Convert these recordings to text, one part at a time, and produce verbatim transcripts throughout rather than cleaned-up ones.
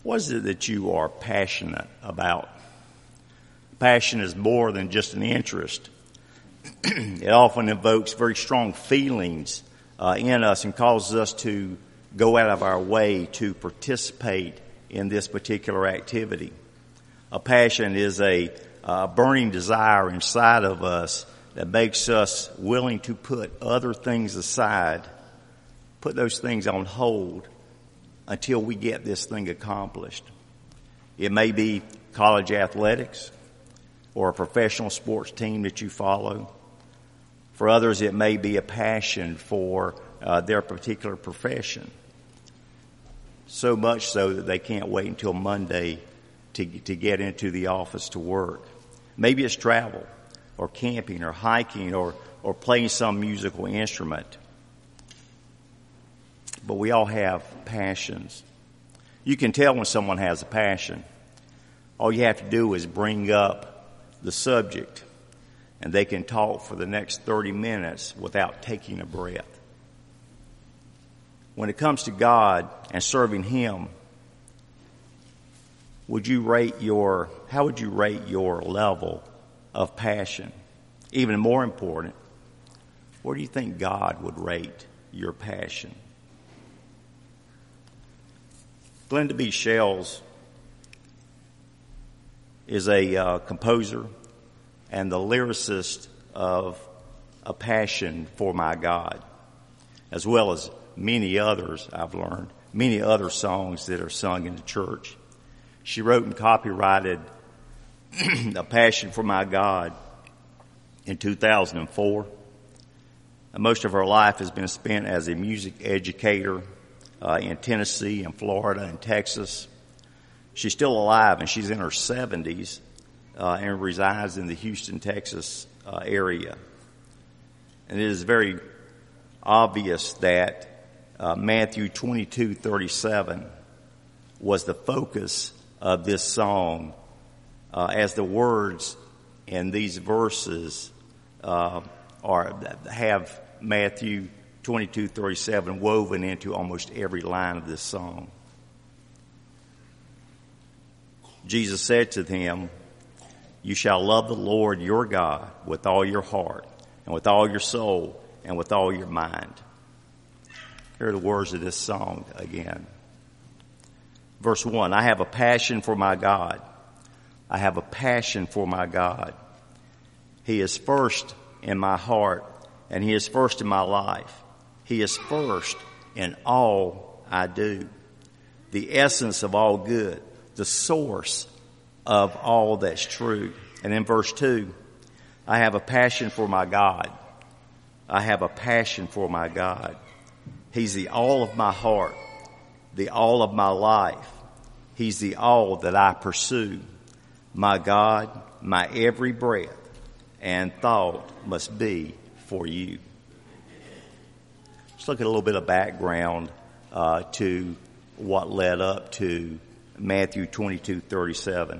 What is it that you are passionate about? Passion is more than just an interest. It often evokes very strong feelings uh, in us and causes us to go out of our way to participate in this particular activity. A passion is a uh, burning desire inside of us that makes us willing to put other things aside, put those things on hold until we get this thing accomplished. It may be college athletics or a professional sports team that you follow. For others, it may be a passion for uh, their particular profession. So much so that they can't wait until Monday to, to get into the office to work. Maybe it's travel or camping or hiking or, or playing some musical instrument. But we all have passions. You can tell when someone has a passion. All you have to do is bring up the subject, and they can talk for the next thirty minutes without taking a breath. When it comes to God and serving Him, would you rate your, how would you rate your level of passion? Even more important, where do you think God would rate your passion? Glenda B. Shells is a uh, composer and the lyricist of A Passion for My God, as well as many others I've learned, many other songs that are sung in the church. She wrote and copyrighted A Passion for My God in two thousand four. And most of her life has been spent as a music educator uh, in Tennessee and Florida and Texas. She's still alive, and she's in her seventies uh, and resides in the Houston, Texas uh, area. And it is very obvious that uh, Matthew twenty-two thirty-seven was the focus of this song, uh, as the words in these verses uh, are have Matthew twenty-two thirty-seven woven into almost every line of this song. Jesus said to them, "You shall love the Lord your God with all your heart and with all your soul and with all your mind." Here are the words of this song again. Verse one, I have a passion for my God. I have a passion for my God. He is first in my heart, and He is first in my life. He is first in all I do. The essence of all good, the source of all that's true. And in verse two, I have a passion for my God. I have a passion for my God. He's the all of my heart, the all of my life. He's the all that I pursue. My God, my every breath and thought must be for you. Let's look at a little bit of background uh, to what led up to Matthew twenty-two thirty-seven.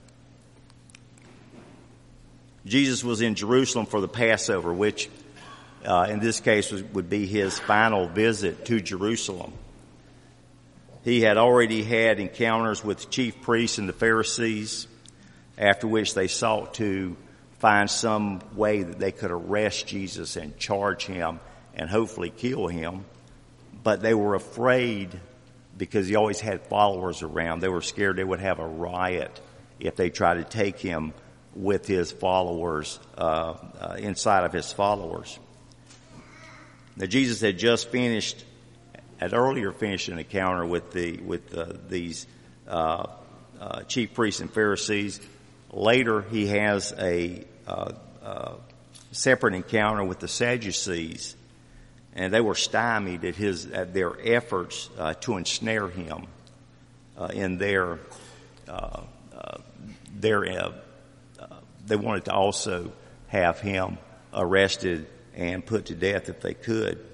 Jesus was in Jerusalem for the Passover, which uh, in this case was, would be his final visit to Jerusalem. He had already had encounters with the chief priests and the Pharisees, after which they sought to find some way that they could arrest Jesus and charge him and hopefully kill him. But they were afraid because he always had followers around. They were scared they would have a riot if they tried to take him with his followers, uh, uh, inside of his followers. Now, Jesus had just finished, had earlier finished an encounter with the, with uh, these, uh, uh, chief priests and Pharisees. Later, he has a, uh, uh, separate encounter with the Sadducees, and they were stymied at his, at their efforts, uh, to ensnare him, uh, in their, uh, uh, their, uh, they wanted to also have him arrested and put to death if they could.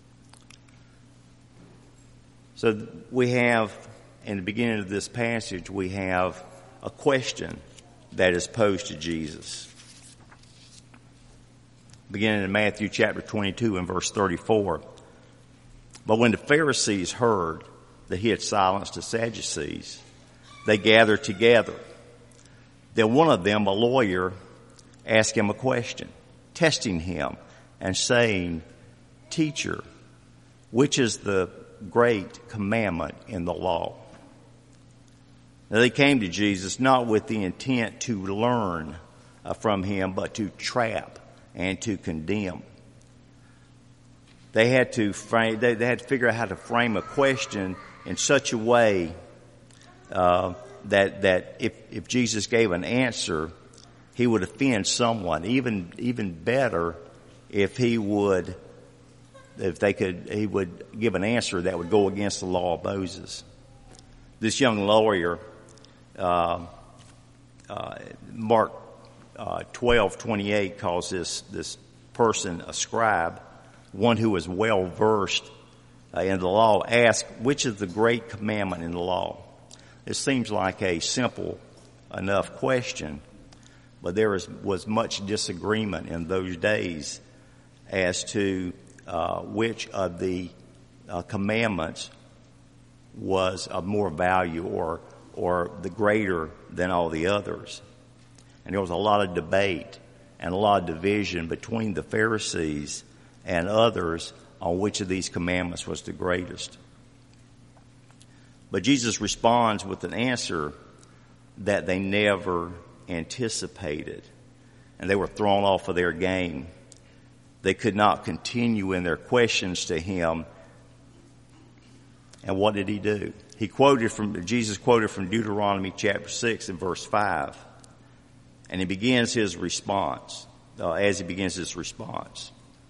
So we have, in the beginning of this passage, we have a question that is posed to Jesus. Beginning in Matthew chapter twenty-two and verse thirty-four. But when the Pharisees heard that he had silenced the Sadducees, they gathered together. Then one of them, a lawyer, asked him a question, testing him and saying, "Teacher, which is the great commandment in the law?" Now they came to Jesus not with the intent to learn uh, from him, but to trap and to condemn. They had to frame, they, they had to figure out how to frame a question in such a way uh, that that if, if Jesus gave an answer, he would offend someone. Even even better, if he would, if they could, he would give an answer that would go against the law of Moses. This young lawyer, uh, uh, Mark uh, twelve twenty-eight, calls this this person a scribe, one who is well versed uh, in the law, asked, "Which is the great commandment in the law?" It seems like a simple enough question, but there was, was much disagreement in those days as to uh, which of the uh, commandments was of more value or or the greater than all the others. And there was a lot of debate and a lot of division between the Pharisees and others on which of these commandments was the greatest. But Jesus responds with an answer that they never anticipated, and they were thrown off of their game. They could not continue in their questions to him. And what did he do? He quoted from, Jesus quoted from Deuteronomy chapter six and verse five. And he begins his response, uh, as he begins his response.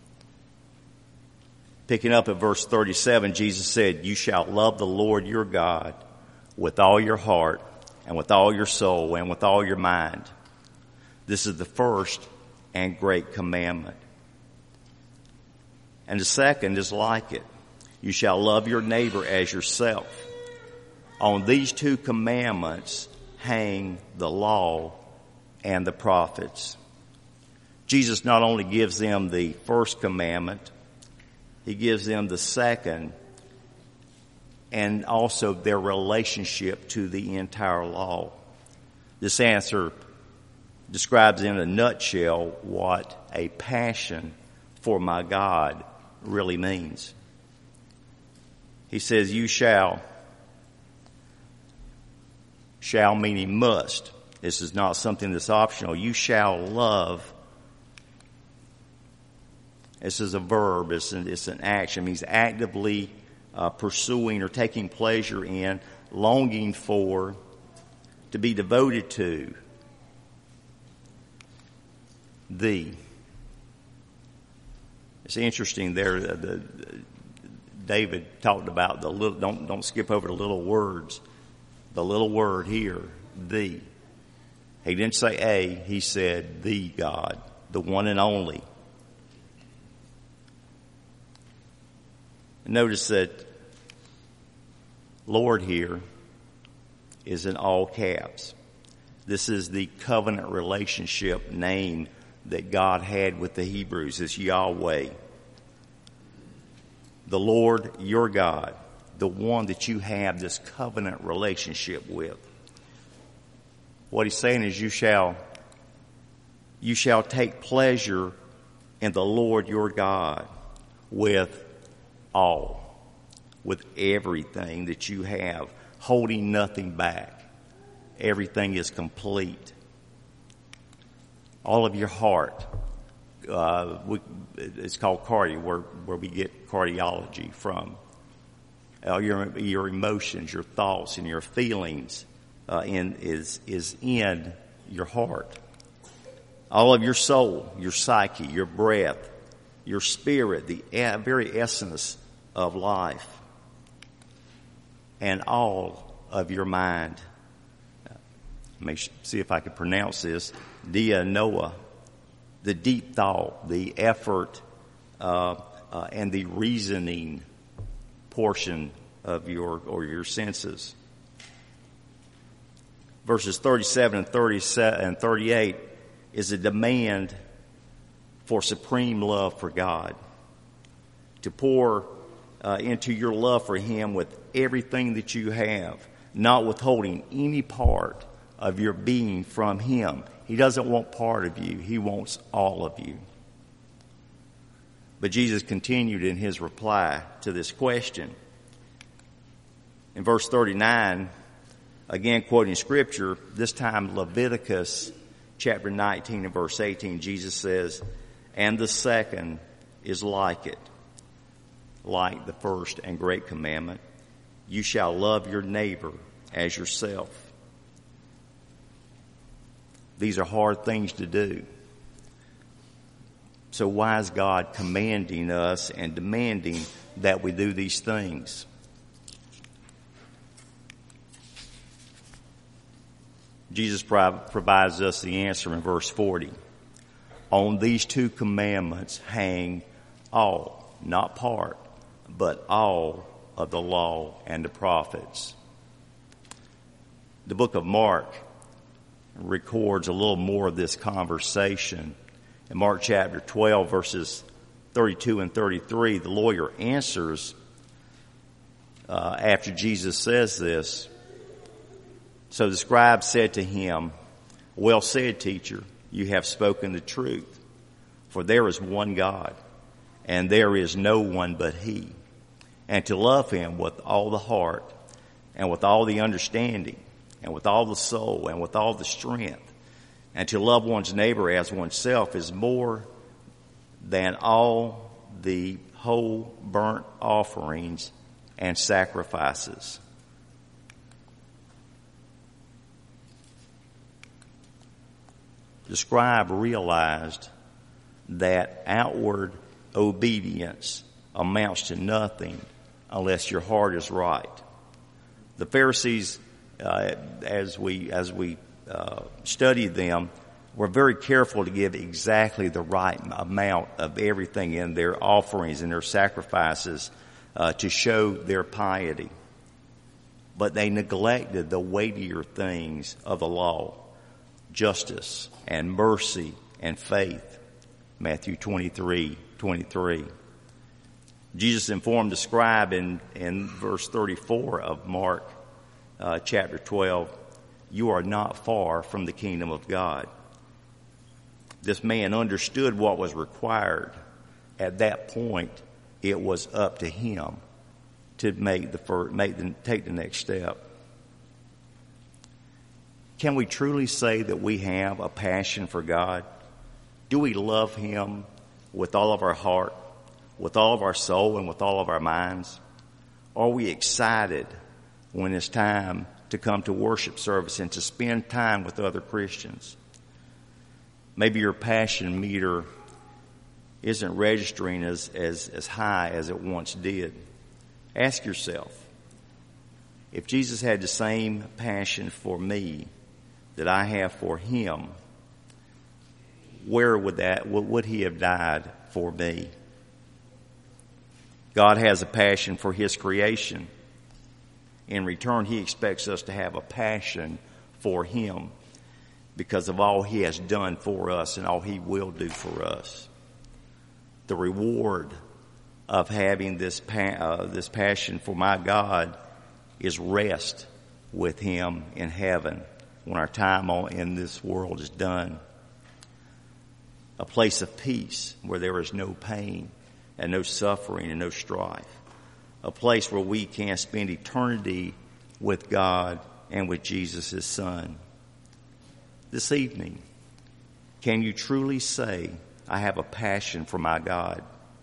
Picking up at verse thirty-seven, Jesus said, "You shall love the Lord your God with all your heart and with all your soul and with all your mind. This is the first and great commandment. And the second is like it. You shall love your neighbor as yourself. On these two commandments hang the law and the prophets." Jesus not only gives them the first commandment, he gives them the second, and also their relationship to the entire law. This answer describes in a nutshell what a passion for my God really means. He says, you shall, shall meaning must. This is not something that's optional. You shall love. This is a verb. It's an, it's an action. It means actively uh, pursuing or taking pleasure in, longing for, to be devoted to. The. It's interesting there. The, the, David talked about the little. Don't don't skip over the little words. The little word here, the. He didn't say a. He said the God, the one and only. Notice that Lord here is in all caps. This is the covenant relationship name that God had with the Hebrews. It's Yahweh. The Lord your God, the one that you have this covenant relationship with. What he's saying is you shall, you shall take pleasure in the Lord your God with all, with everything that you have, holding nothing back. Everything is complete. All of your heart. Uh, we, it's called cardio, where, where we get cardiology from. Uh, your, your emotions, your thoughts, and your feelings uh, in, is, is in your heart. All of your soul, your psyche, your breath, your spirit, the very essence of life, and all of your mind. Let me see if I can pronounce this. Dia Noah, the deep thought, the effort, uh, uh, and the reasoning portion of your or your senses. Verses thirty-seven and thirty-seven and thirty-eight is a demand for supreme love for God, to pour uh, into your love for Him with everything that you have. not withholding any part of your being from him. He doesn't want part of you. He wants all of you. But Jesus continued in his reply to this question. In verse thirty-nine, again quoting scripture, this time Leviticus chapter nineteen and verse eighteen, Jesus says, "And the second is like it, like the first and great commandment. You shall love your neighbor as yourself." These are hard things to do. So why is God commanding us and demanding that we do these things? Jesus provides us the answer in verse forty. On these two commandments hang all, not part, but all of the law and the prophets. The book of Mark records a little more of this conversation. In Mark chapter twelve, verses thirty-two and thirty-three, the lawyer answers uh, after Jesus says this. So the scribe said to him, "Well said, teacher, you have spoken the truth. For there is one God, and there is no one but he. And to love him with all the heart, and with all the understanding, and with all the soul, and with all the strength, and to love one's neighbor as oneself is more than all the whole burnt offerings and sacrifices." The scribe realized that outward obedience amounts to nothing unless your heart is right. The Pharisees, uh, as we as we uh, studied them, were very careful to give exactly the right amount of everything in their offerings and their sacrifices uh, to show their piety. But they neglected the weightier things of the law: justice and mercy and faith. Matthew twenty-three twenty-three. Jesus informed the scribe in, in verse thirty-four of Mark uh, chapter twelve, "You are not far from the kingdom of God." This man understood what was required. At that point, it was up to him to make the first, make the, take the next step. Can we truly say that we have a passion for God? Do we love him with all of our heart, with all of our soul, and with all of our minds? Are we excited when it's time to come to worship service and to spend time with other Christians? Maybe your passion meter isn't registering as, as, as high as it once did. Ask yourself, if Jesus had the same passion for me that I have for him, where would that, would he have died for me? God has a passion for his creation. In return, he expects us to have a passion for him because of all he has done for us and all he will do for us. The reward of having this pa- uh, this passion for my God is rest with him in heaven when our time on, in this world is done. A place of peace where there is no pain and no suffering and no strife. A place where we can spend eternity with God and with Jesus, his Son. This evening, can you truly say, I have a passion for my God?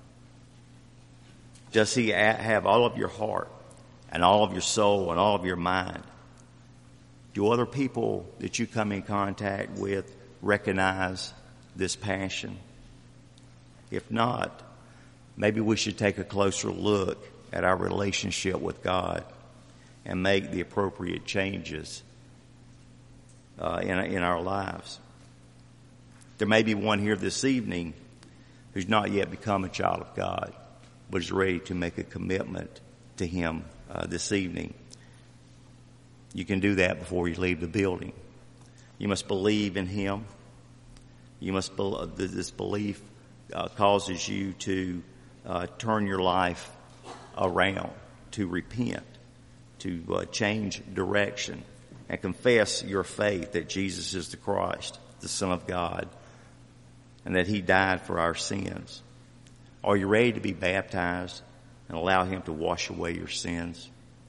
Does he have all of your heart and all of your soul and all of your mind? Do other people that you come in contact with recognize this passion? If not, maybe we should take a closer look at our relationship with God and make the appropriate changes uh, in, in our lives. There may be one here this evening who's not yet become a child of God, but is ready to make a commitment to him uh, this evening. You can do that before you leave the building. You must believe in him. You must be, this belief uh, causes you to uh, turn your life around, to repent, to uh, change direction and confess your faith that Jesus is the Christ, the Son of God, and that he died for our sins? Are you ready to be baptized and allow him to wash away your sins?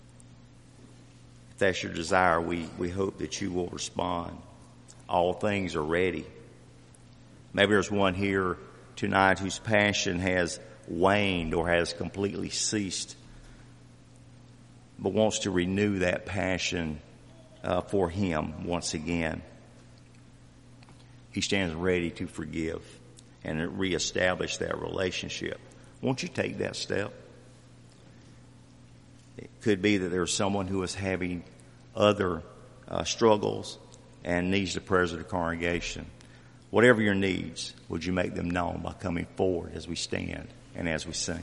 If that's your desire, we, we hope that you will respond. All things are ready. Maybe there's one here tonight whose passion has waned or has completely ceased, but wants to renew that passion uh, for him once again. He stands ready to forgive and reestablish that relationship. Won't you take that step? It could be that there's someone who is having other uh, struggles and needs the prayers of the congregation. Whatever your needs, would you make them known by coming forward as we stand and as we sing?